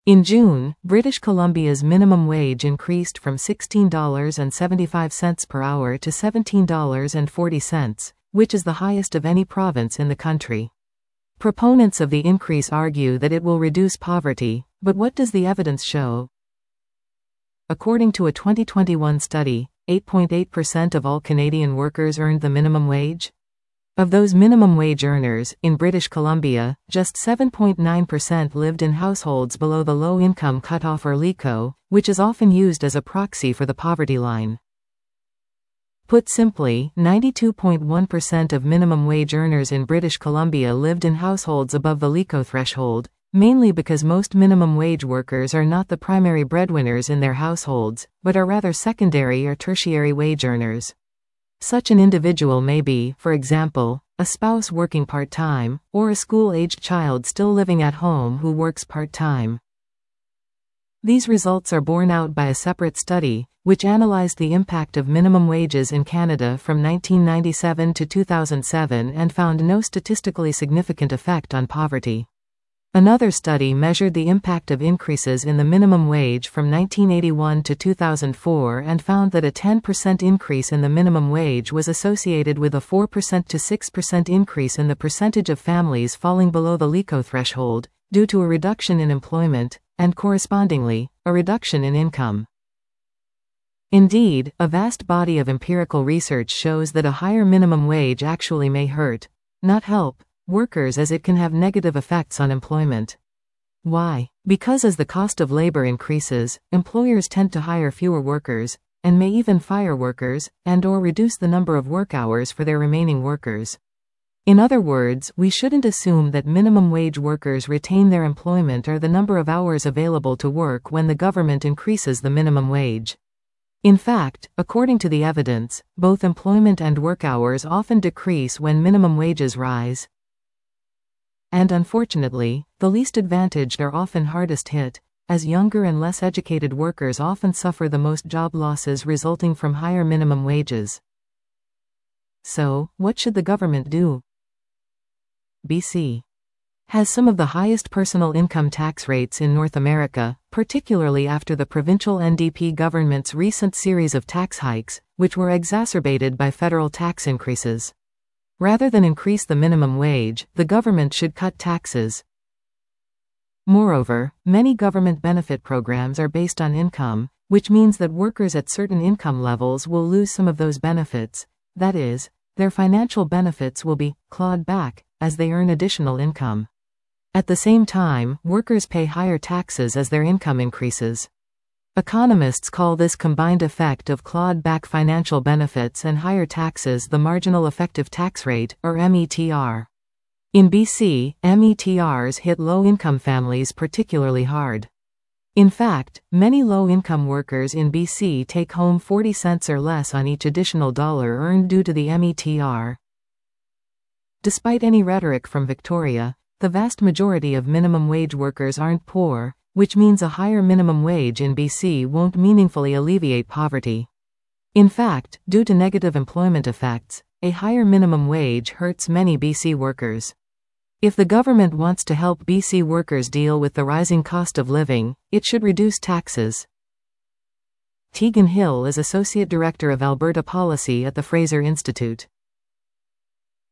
In June, British Columbia's minimum wage increased from $16.75 per hour to $17.40, which is the highest of any province in the country. Proponents of the increase argue that it will reduce poverty, but what does the evidence show? According to a 2021 study, 8.8% of all Canadian workers earned the minimum wage. Of those minimum wage earners, in British Columbia, just 7.9% lived in households below the low-income cutoff or LICO, which is often used as a proxy for the poverty line. Put simply, 92.1% of minimum wage earners in British Columbia lived in households above the LICO threshold, mainly because most minimum wage workers are not the primary breadwinners in their households, but are rather secondary or tertiary wage earners. Such an individual may be, for example, a spouse working part-time, or a school-aged child still living at home who works part-time. These results are borne out by a separate study, which analyzed the impact of minimum wages in Canada from 1997 to 2007 and found no statistically significant effect on poverty. Another study measured the impact of increases in the minimum wage from 1981 to 2004 and found that a 10% increase in the minimum wage was associated with a 4% to 6% increase in the percentage of families falling below the LICO threshold, due to a reduction in employment, and correspondingly, a reduction in income. Indeed, a vast body of empirical research shows that a higher minimum wage actually may hurt, not help, workers, as it can have negative effects on employment. Why? Because as the cost of labor increases, employers tend to hire fewer workers, and may even fire workers, and/or reduce the number of work hours for their remaining workers. In other words, we shouldn't assume that minimum wage workers retain their employment or the number of hours available to work when the government increases the minimum wage. In fact, according to the evidence, both employment and work hours often decrease when minimum wages rise. And unfortunately, the least advantaged are often hardest hit, as younger and less educated workers often suffer the most job losses resulting from higher minimum wages. So, what should the government do? BC has some of the highest personal income tax rates in North America, particularly after the provincial NDP government's recent series of tax hikes, which were exacerbated by federal tax increases. Rather than increase the minimum wage, the government should cut taxes. Moreover, many government benefit programs are based on income, which means that workers at certain income levels will lose some of those benefits, that is, their financial benefits will be clawed back as they earn additional income. At the same time, workers pay higher taxes as their income increases. Economists call this combined effect of clawed-back financial benefits and higher taxes the marginal effective tax rate, or METR. In BC, METRs hit low-income families particularly hard. In fact, many low-income workers in BC take home 40 cents or less on each additional dollar earned due to the METR. Despite any rhetoric from Victoria, the vast majority of minimum wage workers aren't poor, which means a higher minimum wage in BC won't meaningfully alleviate poverty. In fact, due to negative employment effects, a higher minimum wage hurts many BC workers. If the government wants to help BC workers deal with the rising cost of living, it should reduce taxes. Tegan Hill is Associate Director of Alberta Policy at the Fraser Institute.